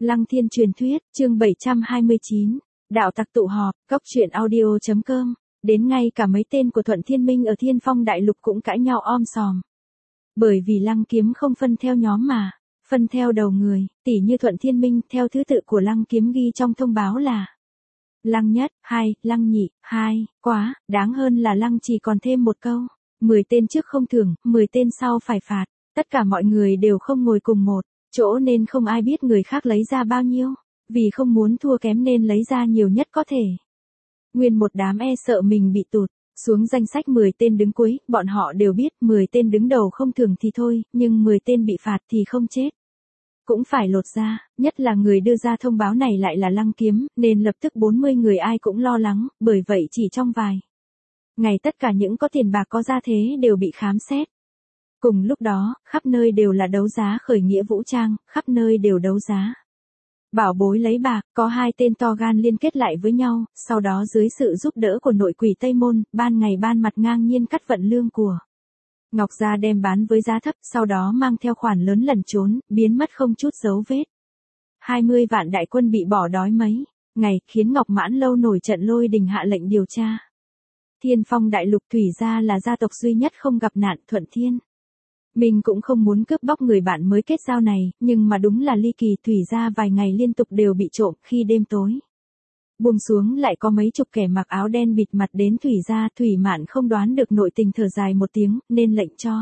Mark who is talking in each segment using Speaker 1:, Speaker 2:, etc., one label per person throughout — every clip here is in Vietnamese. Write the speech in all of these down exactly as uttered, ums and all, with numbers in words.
Speaker 1: Lăng Thiên truyền thuyết, chương bảy trăm hai mươi chín, đạo tặc tụ họp, cốc truyện audio chấm com, đến ngay cả mấy tên của Thuận Thiên Minh ở Thiên Phong Đại Lục cũng cãi nhau om sòm. Bởi vì Lăng Kiếm không phân theo nhóm mà, phân theo đầu người, tỉ như Thuận Thiên Minh theo thứ tự của Lăng Kiếm ghi trong thông báo là Lăng nhất, hai, Lăng nhị, hai, quá, đáng hơn là Lăng chỉ còn thêm một câu, mười tên trước không thưởng, mười tên sau phải phạt, tất cả mọi người đều không ngồi cùng một chỗ nên không ai biết người khác lấy ra bao nhiêu, vì không muốn thua kém nên lấy ra nhiều nhất có thể. Nguyên một đám e sợ mình bị tụt xuống danh sách mười tên đứng cuối, bọn họ đều biết mười tên đứng đầu không thưởng thì thôi, nhưng mười tên bị phạt thì không chết cũng phải lột ra, nhất là người đưa ra thông báo này lại là Lăng Kiếm, nên lập tức bốn mươi người ai cũng lo lắng, bởi vậy chỉ trong vài ngày tất cả những có tiền bạc có gia thế đều bị khám xét. Cùng lúc đó, khắp nơi đều là đấu giá khởi nghĩa vũ trang, khắp nơi đều đấu giá bảo bối lấy bạc, có hai tên to gan liên kết lại với nhau, sau đó dưới sự giúp đỡ của nội quỷ Tây Môn, ban ngày ban mặt ngang nhiên cắt vận lương của Ngọc Gia đem bán với giá thấp, sau đó mang theo khoản lớn lẩn trốn, biến mất không chút dấu vết. hai mươi vạn đại quân bị bỏ đói mấy ngày, khiến Ngọc Mãn Lâu nổi trận lôi đình hạ lệnh điều tra. Thiên Phong Đại Lục Thủy gia là gia tộc duy nhất không gặp nạn. Thuận Thiên Mình cũng không muốn cướp bóc người bạn mới kết giao này, nhưng mà đúng là ly kỳ, Thủy gia vài ngày liên tục đều bị trộm, khi đêm tối buông xuống lại có mấy chục kẻ mặc áo đen bịt mặt đến Thủy gia. Thủy Mạn không đoán được nội tình, thở dài một tiếng, nên lệnh cho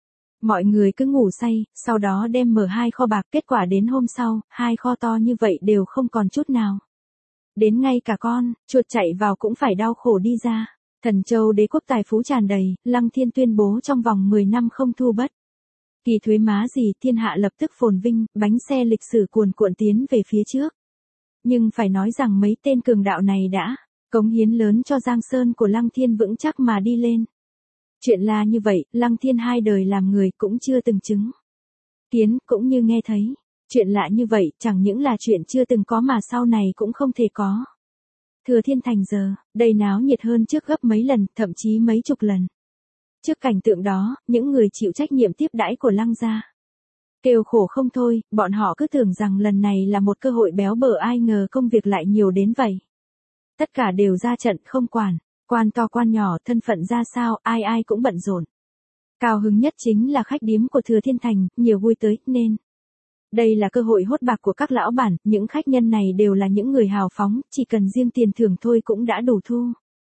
Speaker 1: mọi người cứ ngủ say, sau đó đem mở hai kho bạc. Kết quả đến hôm sau, hai kho to như vậy đều không còn chút nào. Đến ngay cả con chuột chạy vào cũng phải đau khổ đi ra. Thần Châu đế quốc tài phú tràn đầy, Lăng Thiên tuyên bố trong vòng mười năm không thu bất kỳ thuế má gì, thiên hạ lập tức phồn vinh, bánh xe lịch sử cuồn cuộn tiến về phía trước. Nhưng phải nói rằng mấy tên cường đạo này đã cống hiến lớn cho Giang Sơn của Lăng Thiên vững chắc mà đi lên. Chuyện là như vậy, Lăng Thiên hai đời làm người cũng chưa từng chứng kiến, cũng như nghe thấy. Chuyện lạ như vậy, chẳng những là chuyện chưa từng có mà sau này cũng không thể có. Thừa Thiên Thành giờ, đây náo nhiệt hơn trước gấp mấy lần, thậm chí mấy chục lần. Trước cảnh tượng đó, những người chịu trách nhiệm tiếp đãi của Lăng gia kêu khổ không thôi, bọn họ cứ tưởng rằng lần này là một cơ hội béo bở, ai ngờ công việc lại nhiều đến vậy. Tất cả đều ra trận không quản, quan to quan nhỏ, thân phận ra sao, ai ai cũng bận rộn. Cao hứng nhất chính là khách điếm của Thừa Thiên Thành, nhiều vui tới, nên đây là cơ hội hốt bạc của các lão bản, những khách nhân này đều là những người hào phóng, chỉ cần riêng tiền thưởng thôi cũng đã đủ thu.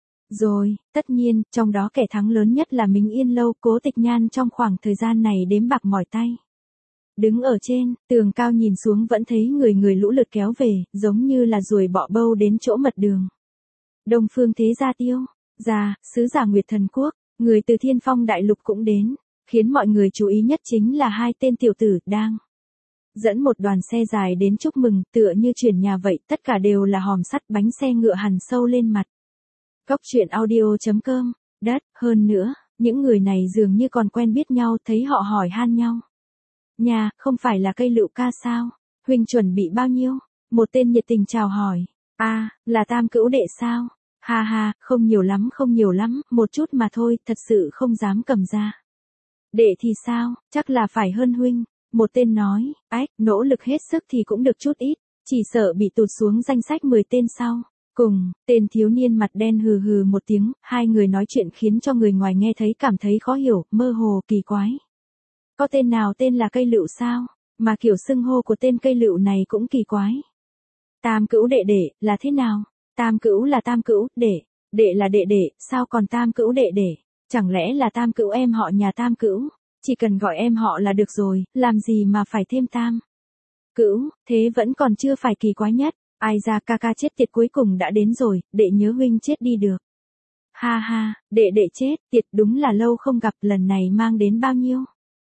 Speaker 1: Rồi, tất nhiên, trong đó kẻ thắng lớn nhất là Minh Yên Lâu. Cố Tịch Nhan trong khoảng thời gian này đếm bạc mỏi tay. Đứng ở trên tường cao nhìn xuống vẫn thấy người người lũ lượt kéo về, giống như là ruồi bọ bâu đến chỗ mật đường. Đông Phương Thế Gia Tiêu gia, sứ giả Nguyệt Thần Quốc, người từ Thiên Phong Đại Lục cũng đến, khiến mọi người chú ý nhất chính là hai tên tiểu tử đang dẫn một đoàn xe dài đến chúc mừng, tựa như chuyển nhà vậy, tất cả đều là hòm sắt, bánh xe ngựa hằn sâu lên mặt. Cốc truyện audio chấm com, đất, hơn nữa, những người này dường như còn quen biết nhau, thấy họ hỏi han nhau. Nhà, không phải là Cây Lựu ca sao? Huynh chuẩn bị bao nhiêu? Một tên nhiệt tình chào hỏi. A, à, là Tam Cữu đệ sao? Ha ha, không nhiều lắm, không nhiều lắm, một chút mà thôi, thật sự không dám cầm ra. Đệ thì sao, chắc là phải hơn huynh. Một tên nói, ách, nỗ lực hết sức thì cũng được chút ít, chỉ sợ bị tụt xuống danh sách mười tên sau. Cùng, tên thiếu niên mặt đen hừ hừ một tiếng, hai người nói chuyện khiến cho người ngoài nghe thấy cảm thấy khó hiểu, mơ hồ, kỳ quái. Có tên nào tên là Cây Lựu sao? Mà kiểu xưng hô của tên Cây Lựu này cũng kỳ quái. Tam Cữu đệ đệ, là thế nào? Tam Cữu là Tam Cữu, đệ, đệ là đệ đệ, sao còn Tam Cữu đệ đệ? Chẳng lẽ là Tam Cữu em họ nhà Tam Cữu? Chỉ cần gọi em họ là được rồi, làm gì mà phải thêm Tam Cữu, thế vẫn còn chưa phải kỳ quái nhất. Ai ra, ca ca chết tiệt cuối cùng đã đến rồi, đệ nhớ huynh chết đi được. Ha ha, đệ đệ chết tiệt, đúng là lâu không gặp, lần này mang đến bao nhiêu?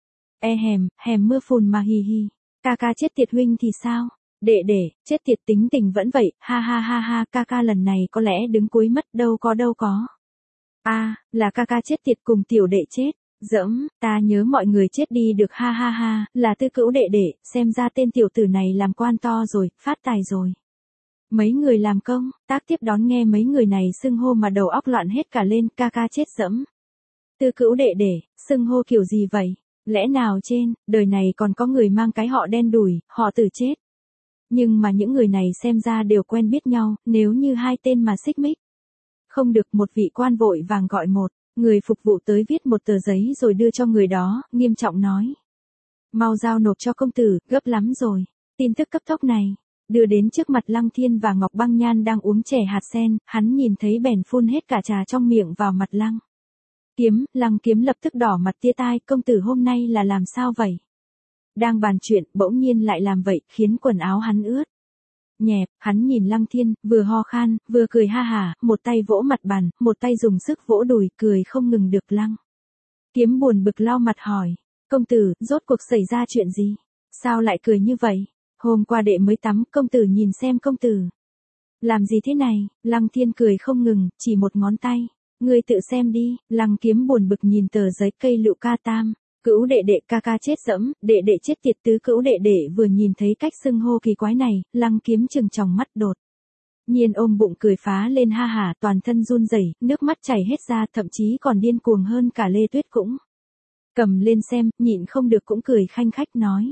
Speaker 1: E hèm, hèm mưa phùn mà hì hì. Ca ca chết tiệt, huynh thì sao? Đệ đệ, chết tiệt, tính tình vẫn vậy, ha ha ha ha, ca ca lần này có lẽ đứng cuối mất, đâu có đâu có. A, à, là ca ca chết tiệt cùng tiểu đệ chết. Dẫm, ta nhớ mọi người chết đi được, ha ha ha, là Tư Cữu đệ đệ, xem ra tên tiểu tử này làm quan to rồi, phát tài rồi. Mấy người làm công tác tiếp đón nghe mấy người này xưng hô mà đầu óc loạn hết cả lên, ca ca chết dẫm. Tư Cữu đệ đệ, xưng hô kiểu gì vậy? Lẽ nào trên đời này còn có người mang cái họ đen đủi, họ Tử chết? Nhưng mà những người này xem ra đều quen biết nhau, nếu như hai tên mà xích mích. Không được, một vị quan vội vàng gọi một người phục vụ tới viết một tờ giấy rồi đưa cho người đó, nghiêm trọng nói. Mau giao nộp cho công tử, gấp lắm rồi. Tin tức cấp tốc này đưa đến trước mặt Lăng Thiên và Ngọc Băng Nhan đang uống chè hạt sen, hắn nhìn thấy bèn phun hết cả trà trong miệng vào mặt Lăng Kiếm, Lăng Kiếm lập tức đỏ mặt tía tai, công tử hôm nay là làm sao vậy? Đang bàn chuyện, bỗng nhiên lại làm vậy, khiến quần áo hắn ướt. Nhẹp, hắn nhìn Lăng Thiên, vừa ho khan, vừa cười ha hả, một tay vỗ mặt bàn, một tay dùng sức vỗ đùi, cười không ngừng được. Lăng Kiếm buồn bực lau mặt hỏi, công tử, rốt cuộc xảy ra chuyện gì? Sao lại cười như vậy? Hôm qua đệ mới tắm, công tử nhìn xem công tử. Làm gì thế này? Lăng Thiên cười không ngừng, chỉ một ngón tay. Ngươi tự xem đi. Lăng Kiếm buồn bực nhìn tờ giấy cây lựu ca tam. Cữu đệ đệ ca ca chết dẫm, đệ đệ chết tiệt tứ cữu đệ đệ vừa nhìn thấy cách xưng hô kỳ quái này, Lăng Kiếm trừng tròng mắt đột nhiên ôm bụng cười phá lên ha hả, toàn thân run rẩy, nước mắt chảy hết ra, thậm chí còn điên cuồng hơn cả Lê Tuyết cũng. Cầm lên xem, nhịn không được cũng cười khanh khách nói.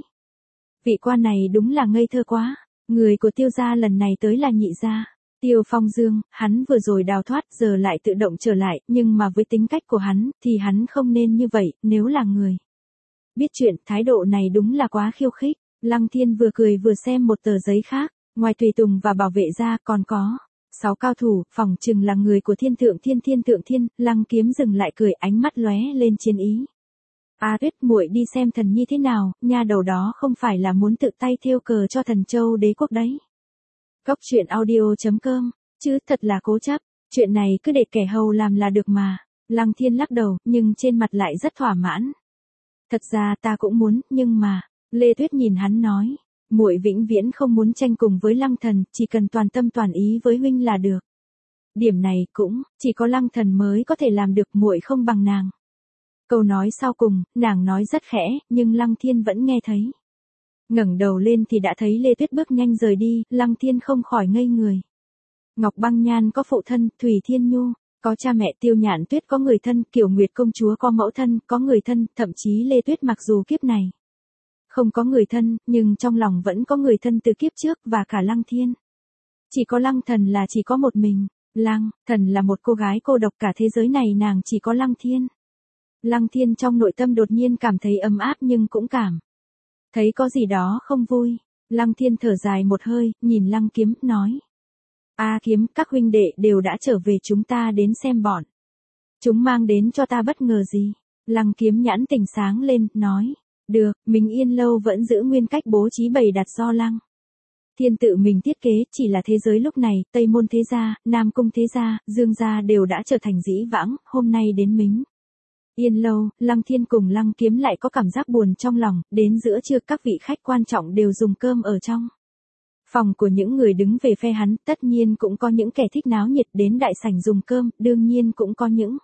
Speaker 1: Vị quan này đúng là ngây thơ quá, người của Tiêu gia lần này tới là nhị gia. Tiêu Phong Dương, hắn vừa rồi đào thoát giờ lại tự động trở lại, nhưng mà với tính cách của hắn, thì hắn không nên như vậy, nếu là người biết chuyện, thái độ này đúng là quá khiêu khích. Lăng Thiên vừa cười vừa xem một tờ giấy khác, ngoài Tùy Tùng và bảo vệ ra còn có sáu cao thủ, phỏng chừng là người của Thiên Thượng Thiên Thiên Thượng Thiên. Lăng Kiếm dừng lại cười, ánh mắt lóe lên chiến ý. A Tuyết, muội đi xem thần nhi thế nào, nha đầu đó không phải là muốn tự tay thêu cờ cho Thần Châu Đế quốc đấy. Góc truyện audio chấm com, chứ thật là cố chấp, chuyện này cứ để kẻ hầu làm là được mà. Lăng Thiên lắc đầu, nhưng trên mặt lại rất thỏa mãn. Thật ra ta cũng muốn, nhưng mà, Lê Tuyết nhìn hắn nói, muội vĩnh viễn không muốn tranh cùng với Lăng Thần, chỉ cần toàn tâm toàn ý với huynh là được. Điểm này cũng, chỉ có Lăng Thần mới có thể làm được, muội không bằng nàng. Câu nói sau cùng, nàng nói rất khẽ, nhưng Lăng Thiên vẫn nghe thấy. Ngẩng đầu lên thì đã thấy Lê Tuyết bước nhanh rời đi, Lăng Thiên không khỏi ngây người. Ngọc Băng Nhan có phụ thân, Thủy Thiên Nhu, có cha mẹ, Tiêu Nhạn Tuyết có người thân, Kiều Nguyệt công chúa có mẫu thân, có người thân, thậm chí Lê Tuyết mặc dù kiếp này không có người thân, nhưng trong lòng vẫn có người thân từ kiếp trước, và cả Lăng Thiên. Chỉ có Lăng Thần là chỉ có một mình. Lăng Thần là một cô gái cô độc, cả thế giới này nàng chỉ có Lăng Thiên. Lăng Thiên trong nội tâm đột nhiên cảm thấy ấm áp, nhưng cũng cảm thấy có gì đó không vui. Lăng Thiên thở dài một hơi, nhìn Lăng Kiếm, nói. A Kiếm, các huynh đệ đều đã trở về, chúng ta đến xem bọn chúng mang đến cho ta bất ngờ gì. Lăng Kiếm nhãn tình sáng lên, nói. Được, mình Yên Lâu vẫn giữ nguyên cách bố trí bày đặt do Lăng Thiên tự mình thiết kế, chỉ là thế giới lúc này, Tây Môn thế gia, Nam Cung thế gia, Dương gia đều đã trở thành dĩ vãng, hôm nay đến Mính Yên Lâu, Lăng Thiên cùng Lăng Kiếm lại có cảm giác buồn trong lòng, đến giữa trưa các vị khách quan trọng đều dùng cơm ở trong phòng của những người đứng về phe hắn, tất nhiên cũng có những kẻ thích náo nhiệt đến đại sảnh dùng cơm, đương nhiên cũng có những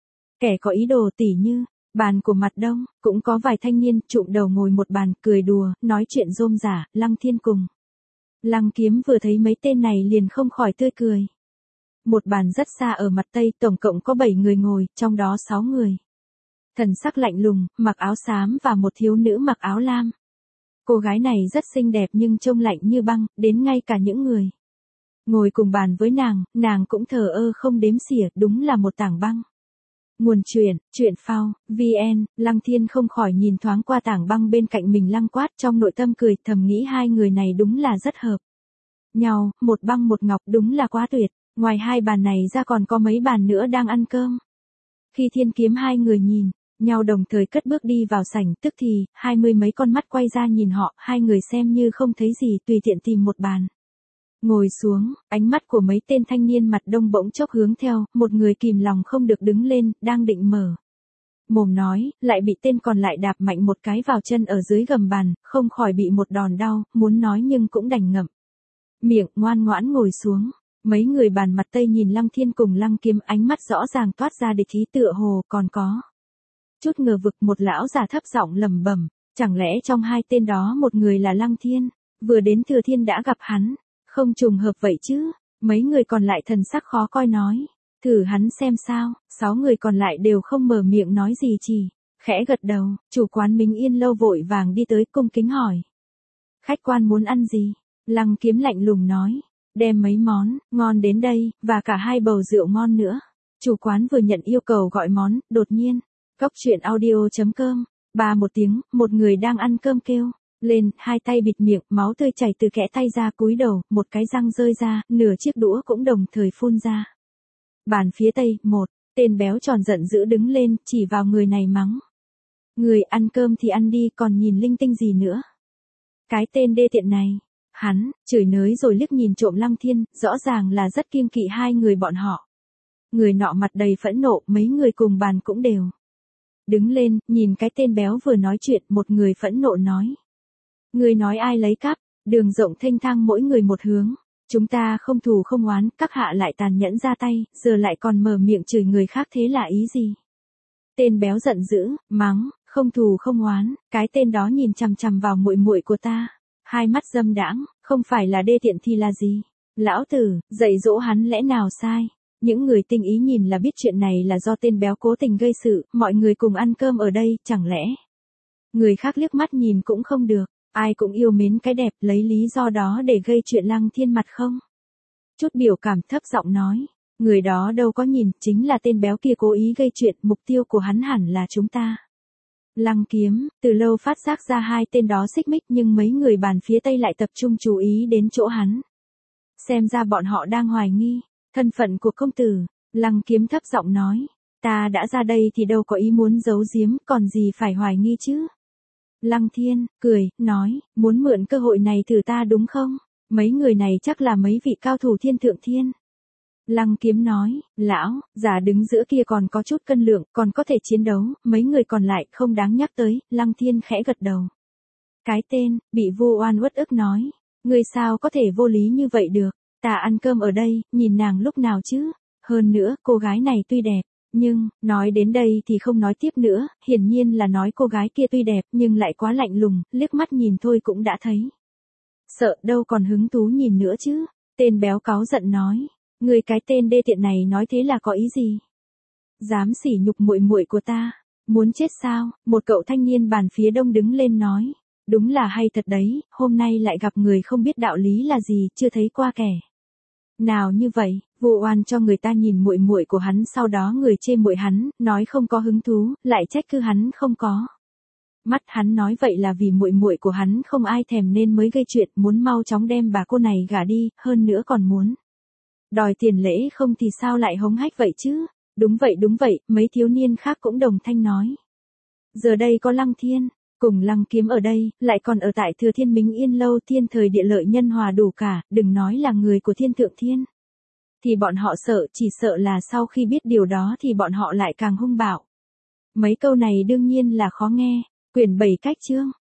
Speaker 1: kẻ có ý đồ, tỉ như bàn của Mặt Đông, cũng có vài thanh niên trụm đầu ngồi một bàn, cười đùa, nói chuyện rôm rả. Lăng Thiên cùng Lăng Kiếm vừa thấy mấy tên này liền không khỏi tươi cười. Một bàn rất xa ở mặt Tây, tổng cộng có bảy người ngồi, trong đó sáu người thần sắc lạnh lùng, mặc áo xám, và một thiếu nữ mặc áo lam. Cô gái này rất xinh đẹp nhưng trông lạnh như băng, đến ngay cả những người ngồi cùng bàn với nàng, nàng cũng thờ ơ không đếm xỉa, đúng là một tảng băng. Nguồn truyện, truyện phao, vn. Lăng Thiên không khỏi nhìn thoáng qua tảng băng bên cạnh mình, Lăng Quát, trong nội tâm cười, thầm nghĩ hai người này đúng là rất hợp nhau, một băng một ngọc, đúng là quá tuyệt. Ngoài hai bàn này ra còn có mấy bàn nữa đang ăn cơm. Khi Thiên Kiếm hai người nhìn nhau đồng thời cất bước đi vào sảnh, tức thì hai mươi mấy con mắt quay ra nhìn họ, hai người xem như không thấy gì, tùy tiện tìm một bàn ngồi xuống. Ánh mắt của mấy tên thanh niên Mặt Đông bỗng chốc hướng theo, một người kìm lòng không được đứng lên, đang định mở mồm nói, lại bị tên còn lại đạp mạnh một cái vào chân ở dưới gầm bàn, không khỏi bị một đòn đau, muốn nói nhưng cũng đành ngậm miệng, ngoan ngoãn ngồi xuống. Mấy người bàn mặt Tây nhìn Lăng Thiên cùng Lăng Kiếm, ánh mắt rõ ràng toát ra địch ý, tựa hồ còn có chút ngờ vực. Một lão già thấp giọng lẩm bẩm, chẳng lẽ trong hai tên đó một người là Lăng Thiên, vừa đến Thừa Thiên đã gặp hắn, không trùng hợp vậy chứ? Mấy người còn lại thần sắc khó coi nói, thử hắn xem sao. Sáu người còn lại đều không mở miệng nói gì, chỉ khẽ gật đầu. Chủ quán Mính Yên Lâu vội vàng đi tới cung kính hỏi, khách quan muốn ăn gì? Lăng Kiếm lạnh lùng nói, đem mấy món, ngon đến đây, và cả hai bầu rượu ngon nữa. Chủ quán vừa nhận yêu cầu gọi món, đột nhiên, cốc truyện audio chấm com, ba một tiếng, một người đang ăn cơm kêu lên, hai tay bịt miệng, máu tươi chảy từ kẽ tay ra, cúi đầu, một cái răng rơi ra, nửa chiếc đũa cũng đồng thời phun ra. Bàn phía tây, một, tên béo tròn giận dữ đứng lên, chỉ vào người này mắng. Người ăn cơm thì ăn đi, còn nhìn linh tinh gì nữa. Cái tên đê tiện này, hắn, chửi nới rồi liếc nhìn trộm Lăng Thiên, rõ ràng là rất kiêng kỵ hai người bọn họ. Người nọ mặt đầy phẫn nộ, mấy người cùng bàn cũng đều đứng lên, nhìn cái tên béo vừa nói chuyện, một người phẫn nộ nói. Người nói ai lấy cắp, đường rộng thênh thang mỗi người một hướng. Chúng ta không thù không oán, các hạ lại tàn nhẫn ra tay, giờ lại còn mở miệng chửi người khác, thế là ý gì? Tên béo giận dữ, mắng, không thù không oán, cái tên đó nhìn chằm chằm vào muội muội của ta, hai mắt dâm đãng, không phải là đê tiện thì là gì? Lão tử, dạy dỗ hắn lẽ nào sai? Những người tinh ý nhìn là biết chuyện này là do tên béo cố tình gây sự, mọi người cùng ăn cơm ở đây, chẳng lẽ người khác liếc mắt nhìn cũng không được, ai cũng yêu mến cái đẹp, lấy lý do đó để gây chuyện Lăng Thiên mặt không? Chút biểu cảm thấp giọng nói, người đó đâu có nhìn, chính là tên béo kia cố ý gây chuyện, mục tiêu của hắn hẳn là chúng ta. Lăng Kiếm, từ lâu phát giác ra hai tên đó xích mích, nhưng mấy người bàn phía tây lại tập trung chú ý đến chỗ hắn. Xem ra bọn họ đang hoài nghi thân phận của công tử. Lăng Kiếm thấp giọng nói, ta đã ra đây thì đâu có ý muốn giấu giếm, còn gì phải hoài nghi chứ. Lăng Thiên, cười, nói, muốn mượn cơ hội này thử ta đúng không? Mấy người này chắc là mấy vị cao thủ thiên thượng thiên. Lăng Kiếm nói, lão, già đứng giữa kia còn có chút cân lượng, còn có thể chiến đấu, mấy người còn lại không đáng nhắc tới. Lăng Thiên khẽ gật đầu. Cái tên, bị Vu Oan uất ức nói, người sao có thể vô lý như vậy được, ta ăn cơm ở đây, nhìn nàng lúc nào chứ, hơn nữa, cô gái này tuy đẹp, nhưng, nói đến đây thì không nói tiếp nữa, hiển nhiên là nói cô gái kia tuy đẹp nhưng lại quá lạnh lùng, liếc mắt nhìn thôi cũng đã thấy. Sợ đâu còn hứng thú nhìn nữa chứ, tên béo cáu giận nói, người cái tên đê tiện này nói thế là có ý gì? Dám sỉ nhục muội muội của ta, muốn chết sao? Một cậu thanh niên bàn phía đông đứng lên nói, đúng là hay thật đấy, hôm nay lại gặp người không biết đạo lý là gì, chưa thấy qua kẻ nào như vậy. Vu oan cho người ta nhìn muội muội của hắn, sau đó người chê muội hắn, nói không có hứng thú, lại trách cứ hắn không có mắt. Hắn nói vậy là vì muội muội của hắn không ai thèm nên mới gây chuyện, muốn mau chóng đem bà cô này gả đi, hơn nữa còn muốn đòi tiền lễ, không thì sao lại hống hách vậy chứ? Đúng vậy đúng vậy, mấy thiếu niên khác cũng đồng thanh nói. Giờ đây có Lăng Thiên cùng Lăng Kiếm ở đây, lại còn ở tại Thừa Thiên Minh Yên lâu, thiên thời địa lợi nhân hòa đủ cả, đừng nói là người của thiên thượng thiên. Thì bọn họ sợ, chỉ sợ là sau khi biết điều đó thì bọn họ lại càng hung bạo. Mấy câu này đương nhiên là khó nghe. Quyển bảy cách chương.